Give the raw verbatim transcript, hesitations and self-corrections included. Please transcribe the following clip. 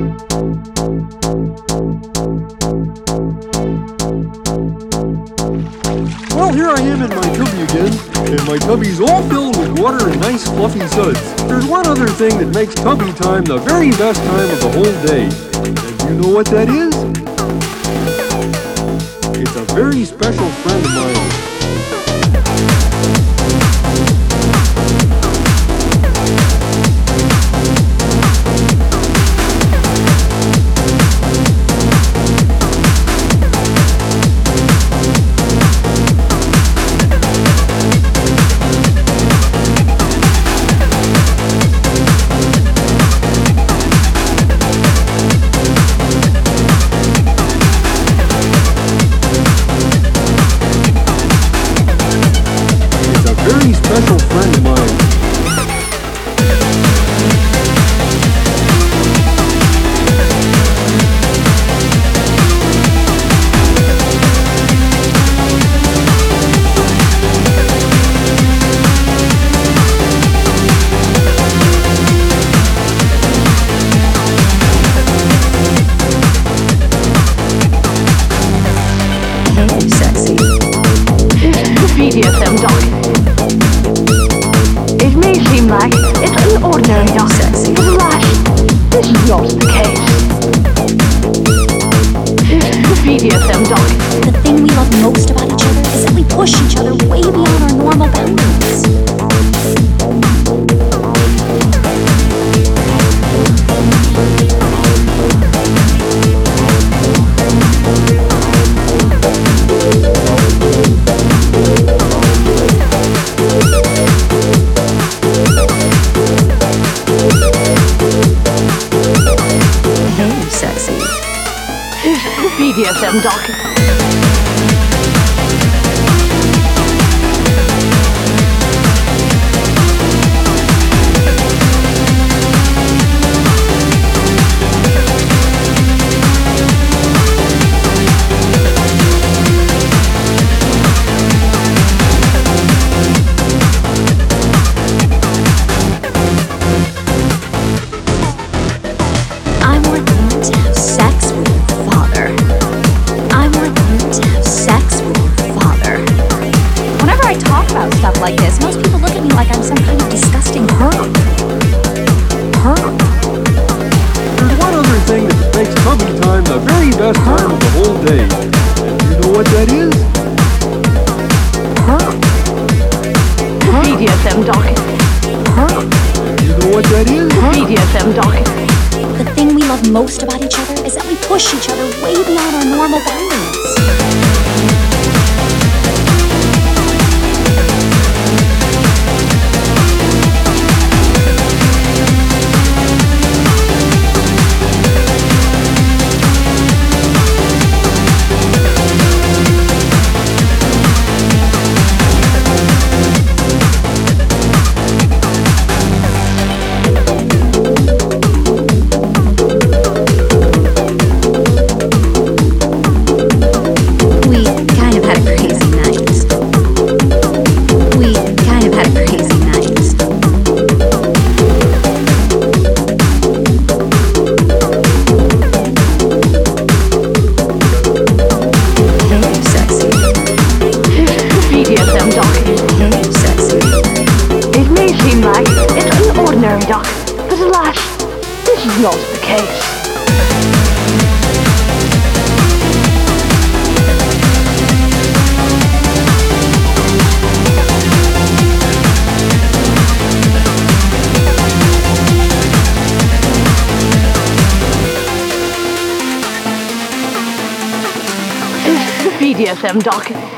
Well, here I am in my tubby again, and my tubby's all filled with water and nice fluffy suds. There's one other thing that makes tubby time the very best time of the whole day. And you know what that is? It's a very special friend of mine. Special friend of mine. Hey, sexy. B D S M dog. It may seem like it's an ordinary dog, but alas, this is not the case. This is the B D S M dog. The thing we love most about each other is that we push each other way beyond our normal boundaries. Hey, sexy. This is the B D S M dog. I want you to have sex with your father. I want you to have sex with your father. Whenever I talk about stuff like this, most people look at me like I'm some kind of disgusting herb. Herb. There's one other thing that makes tubby time the very best time of the whole day. And you know what that is? Herb. B D S M dog. Herb. And you know what that is? B D S M dog. The thing we love most about each other is that we push each other way beyond our normal boundaries. We kind of had a crazy night. We kind of had a crazy night. Hey, sexy. This is the B D S M dog. Hey, sexy. It may seem like it's an ordinary dog, but alas, this is not the case. This is the B D S M dog.